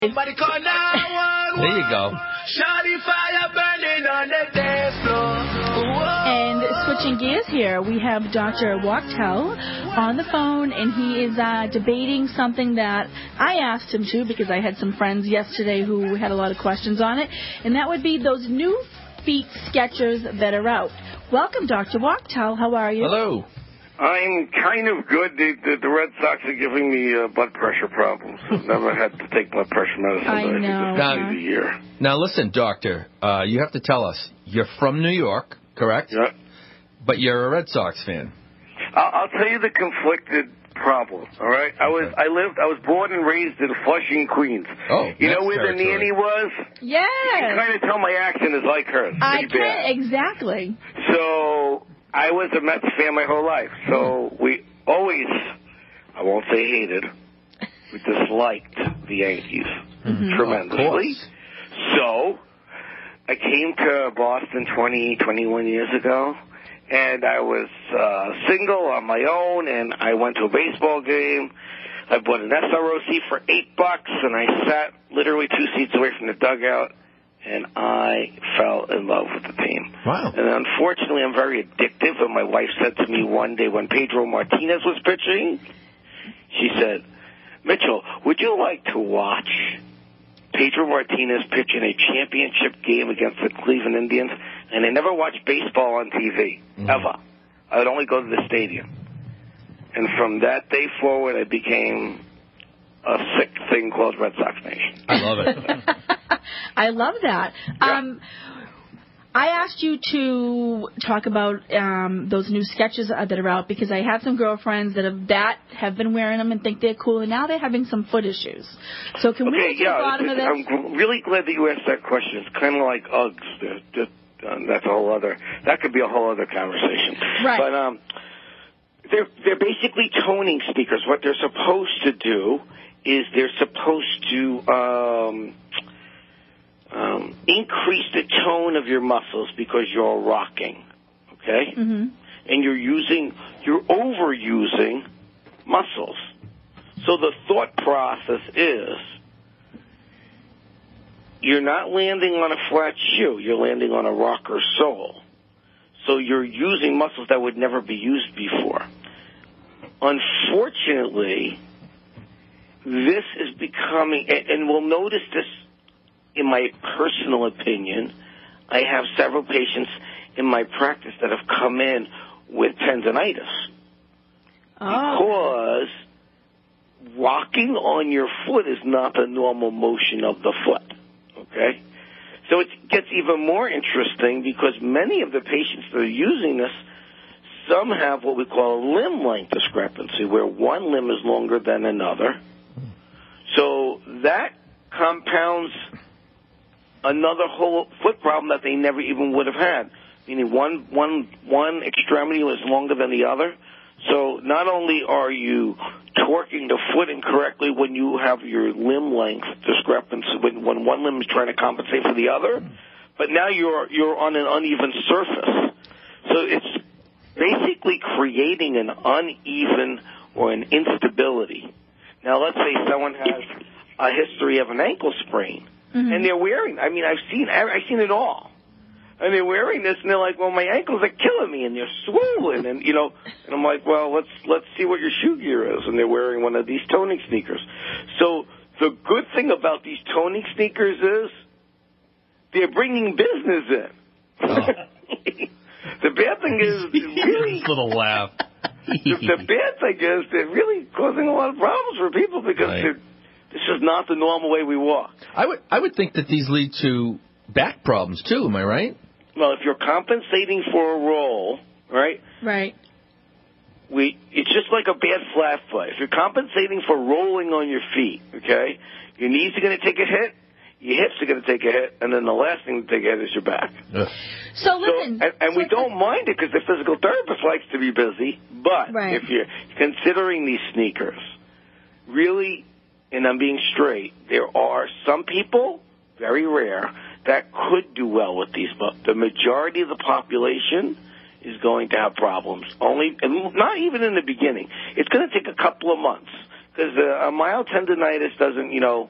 Somebody call 911. There you go. Shawty fire burning on the dance floor. And switching gears here, we have Dr. Wachtell on the phone, and he is debating something that I asked him to because I had some friends yesterday who had a lot of questions on it, and that would be those new feet Skechers that are out. Welcome, Dr. Wachtell. How are you? Hello. I'm kind of good. The Red Sox are giving me blood pressure problems. I've never had to take blood pressure medicine. I know. Just a year. Now, listen, doctor, you have to tell us, you're from New York, correct? Yeah. But you're a Red Sox fan. I'll tell you the conflicted problem, all right? I was born and raised in Flushing, Queens. Oh, you know that's where the nanny was? Yes. You can kind of tell my accent is like hers. I Pretty bad. can, exactly. So I was a Mets fan my whole life. So we always, I won't say hated, we disliked the Yankees tremendously. So I came to Boston 21 years ago, and I was single on my own, and I went to a baseball game. I bought an SRO seat for $8, and I sat literally 2 seats away from the dugout, and I fell in love with the team. Wow. And unfortunately, I'm very addictive, and my wife said to me one day when Pedro Martinez was pitching, she said, Mitchell, would you like to watch Pedro Martinez pitch in a championship game against the Cleveland Indians? And I never watched baseball on TV, ever. I would only go to the stadium. And from that day forward, I became a sick thing called Red Sox Nation. I love it. I love that. Yeah. I asked you to talk about those new Skechers that are out because I have some girlfriends that have been wearing them and think they're cool, and now they're having some foot issues. So can we get to the bottom of this? I'm really glad that you asked that question. It's kind of like Uggs. That's a whole other. That could be a whole other conversation. Right. But they're basically toning sneakers. What they're supposed to do is they're supposed to increase the tone of your muscles because you're rocking, okay? Mm-hmm. And you're overusing muscles. So the thought process is you're not landing on a flat shoe, you're landing on a rocker sole. So you're using muscles that would never be used before. Unfortunately, this is becoming, and we'll notice this in my personal opinion, I have several patients in my practice that have come in with tendinitis. Because rocking on your foot is not the normal motion of the foot, okay? So it gets even more interesting because many of the patients that are using this, some have what we call a limb length discrepancy, where one limb is longer than another. So that compounds another whole foot problem that they never even would have had, meaning one extremity was longer than the other. So not only are you torquing the foot incorrectly when you have your limb length discrepancy, when one limb is trying to compensate for the other, but now you're on an uneven surface. So it's basically creating an uneven or an instability. Now let's say someone has a history of an ankle sprain. Mm-hmm. And they're wearing, I've seen it all. And they're wearing this, and they're like, well, my ankles are killing me, and they're swollen, and, and I'm like, well, let's see what your shoe gear is. And they're wearing one of these toning sneakers. So the good thing about these toning sneakers is they're bringing business in. Oh. The bad thing is really... little laugh. The bad thing is they're really causing a lot of problems for people because this is not the normal way we walk. I would think that these lead to back problems, too. Am I right? Well, if you're compensating for a roll, right? Right. It's just like a bad flat foot. If you're compensating for rolling on your feet, okay, your knees are going to take a hit, your hips are going to take a hit, and then the last thing to take a hit is your back. Ugh. So listen. And we don't mind it because the physical therapist likes to be busy, but if you're considering these sneakers, really, and I'm being straight, there are some people, very rare, that could do well with these, but the majority of the population is going to have problems. And not even in the beginning. It's going to take a couple of months because a mild tendinitis doesn't,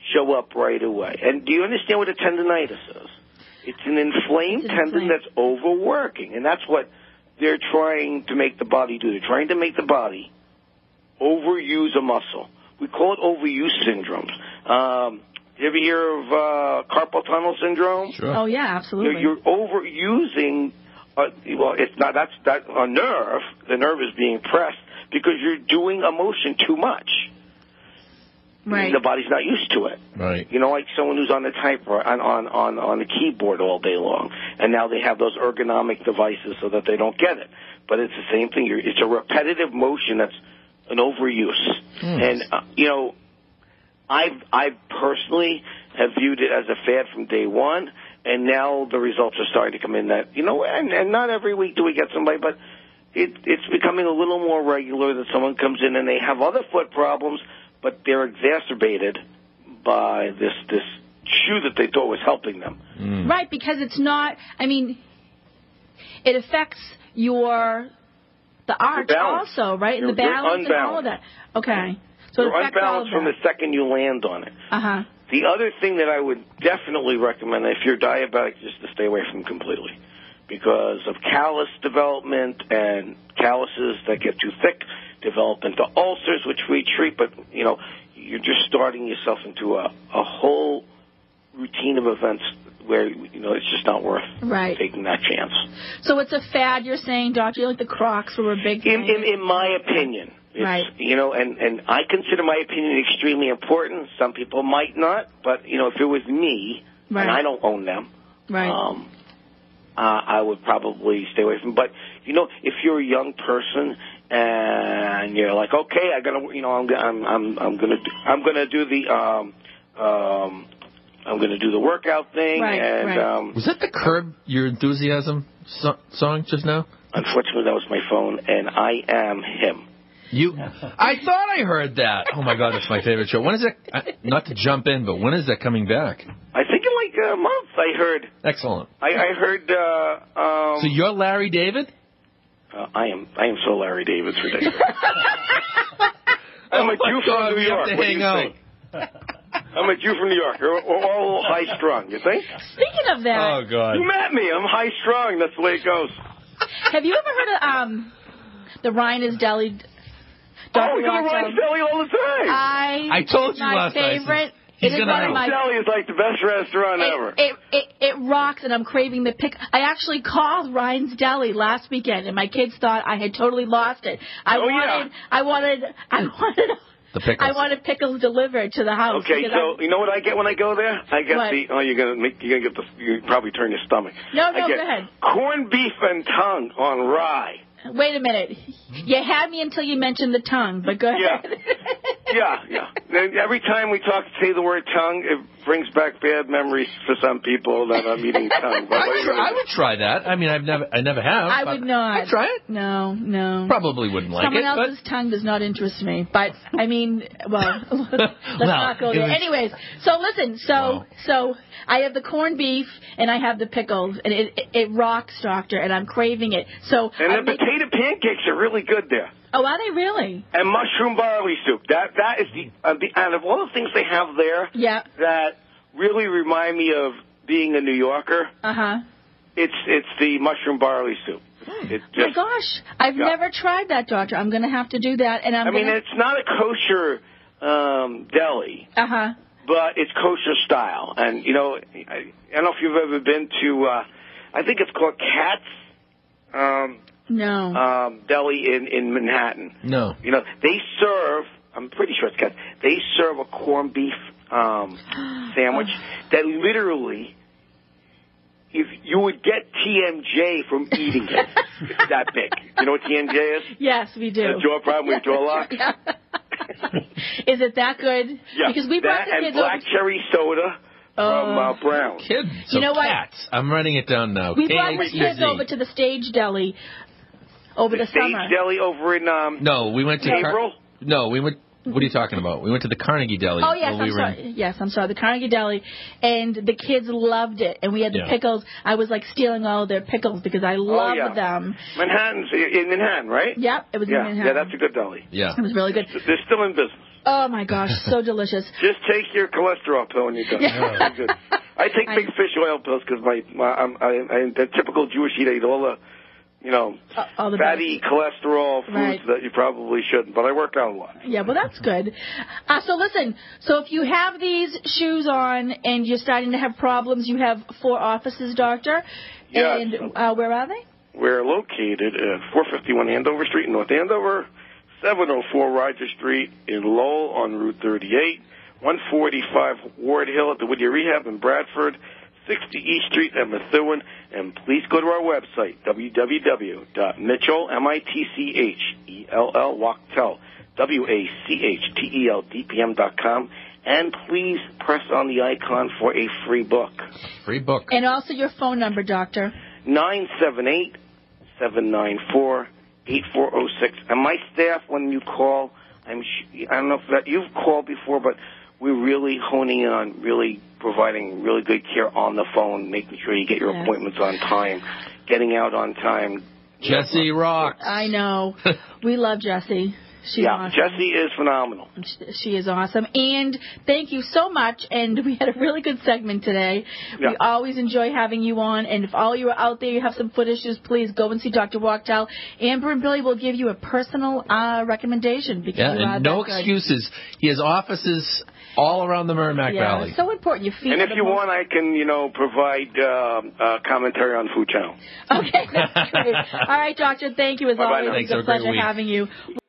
show up right away. And do you understand what a tendinitis is? It's an inflamed tendon that's overworking, and that's what they're trying to make the body do. They're trying to make the body overuse a muscle. We call it overuse syndromes. You ever hear of carpal tunnel syndrome? Sure. Oh, yeah, absolutely. You're overusing, it's not, that's a nerve. The nerve is being pressed because you're doing a motion too much. Right. The body's not used to it. Right. You know, like someone who's on the typewriter, on the keyboard all day long, and now they have those ergonomic devices so that they don't get it. But it's the same thing. It's a repetitive motion that's an overuse. And, you know, I personally have viewed it as a fad from day one, and now the results are starting to come in that, you know, and not every week do we get somebody, but it's becoming a little more regular that someone comes in and they have other foot problems, but they're exacerbated by this shoe that they thought was helping them. Right, because it's not, I mean, it affects the arch also, right? And the balance and all of that. Okay. So you're unbalanced from the second you land on it. Uh-huh. The other thing that I would definitely recommend, if you're diabetic, just to stay away from completely, because of callus development, and calluses that get too thick develop into ulcers, which we treat, but, you know, you're just starting yourself into a whole routine of events where, you know, it's just not worth taking that chance. So it's a fad, you're saying, Doctor? You like the Crocs were a big thing? In my opinion. Right. You know, and I consider my opinion extremely important. Some people might not, but, you know, if it was me, and I don't own them, I would probably stay away from them. But, you know, if you're a young person and you're like, okay, I'm gonna do the workout thing. Was that the Curb Your Enthusiasm song just now? Unfortunately, that was my phone, and I am him. I thought I heard that. Oh my God, that's my favorite show. When is it? Not to jump in, but when is that coming back? I think in like a month. I heard. Excellent. I heard. So you're Larry David? I am so Larry David. It's ridiculous. I'm a Jew from New York. What do you think? I'm a Jew from New York. We're all high strung. You think? Speaking of that, oh God, you met me. I'm high strung. That's the way it goes. Have you ever heard of the Ryan's Deli? Oh, we go to Ryan's Deli all the time. I told you last night. My favorite. Ryan's Deli is like the best restaurant ever. It rocks, and I'm craving the pick. I actually called Ryan's Deli last weekend, and my kids thought I had totally lost it. I wanted the pickles. I wanted pickles delivered to the house. Okay, so you know what I get when I go there? I get you probably turn your stomach. No, go ahead. Corned beef and tongue on rye. Wait a minute. You had me until you mentioned the tongue, but go ahead. Yeah. Every time we say the word tongue, it brings back bad memories for some people that I'm eating tongue. But I would try that. I mean, I never have. I would not. I'd try it. No. Probably wouldn't like Someone it. Someone else's tongue does not interest me. But, I mean, let's not go there. Anyways, so listen, so I have the corned beef and I have the pickles, and it rocks, Doctor, and I'm craving it. So the potato pancakes are really good there. Oh, are they really? And mushroom barley soup. That is out of all the things they have there that really remind me of being a New Yorker. It's the mushroom barley soup. My gosh, I've never tried that, Doctor. I'm going to have to do that. And I mean, it's not a kosher deli. But it's kosher style. And, you know, I don't know if you've ever been to, I think it's called Katz. Deli in Manhattan. No. You know, they serve, I'm pretty sure it's Katz, they serve a corned beef sandwich that literally, if you would get TMJ from eating it. It's that big. You know what TMJ is? Yes, we do. The jaw problem with your jaw lock? Is it that good? Yeah. Because we brought the kids black cherry soda from Brown. Kids. You know what? Cats. I'm writing it down now. We brought the kids over to the Stage Deli over the summer. Stage Deli over in No, we went to April? No, we went. What are you talking about? We went to the Carnegie Deli. Oh, yes, I'm sorry. The Carnegie Deli. And the kids loved it. And we had the pickles. I was, like, stealing all of their pickles because I loved them. Manhattan's in Manhattan, right? Yep, it was in Manhattan. Yeah, that's a good deli. Yeah. It was really good. They're still in business. Oh my gosh, so delicious. Just take your cholesterol pill when you're done. Yeah. You're good. I take big fish oil pills because I'm the typical Jewish eat. I eat all the, all the fatty cholesterol foods that you probably shouldn't. But I work out a lot. Yeah, well, that's good. So listen, so if you have these shoes on and you're starting to have problems, you have 4 offices, Doctor. Yes. And where are they? We're located at 451 Andover Street in North Andover, 704 Roger Street in Lowell on Route 38, 145 Ward Hill at the Whittier Rehab in Bradford, 60 East Street at Methuen, and please go to our website, www.mitchell, M-I-T-C-H-E-L-L, Wachtel, WACHTELDPM.com, and please press on the icon for a free book. Free book. And also your phone number, Doctor. 978-794-8406. And my staff, when you call, I don't know if you've called before, but we're really honing in on really providing really good care on the phone, making sure you get your appointments on time, getting out on time. Jessie rocks. I know. We love Jessie. She's awesome. Jessie is phenomenal. She is awesome. And thank you so much. And we had a really good segment today. Yeah. We always enjoy having you on. And if all you are out there, you have some foot issues, please go and see Dr. Wachtel. Amber and Billy will give you a personal recommendation. Because and no excuses. He has offices all around the Merrimack Valley. It's so important. Your feet. And if you want, I can, provide commentary on Food Channel. Okay, that's great. All right, Doctor. Thank you as always. Bye-bye. It's a pleasure having you.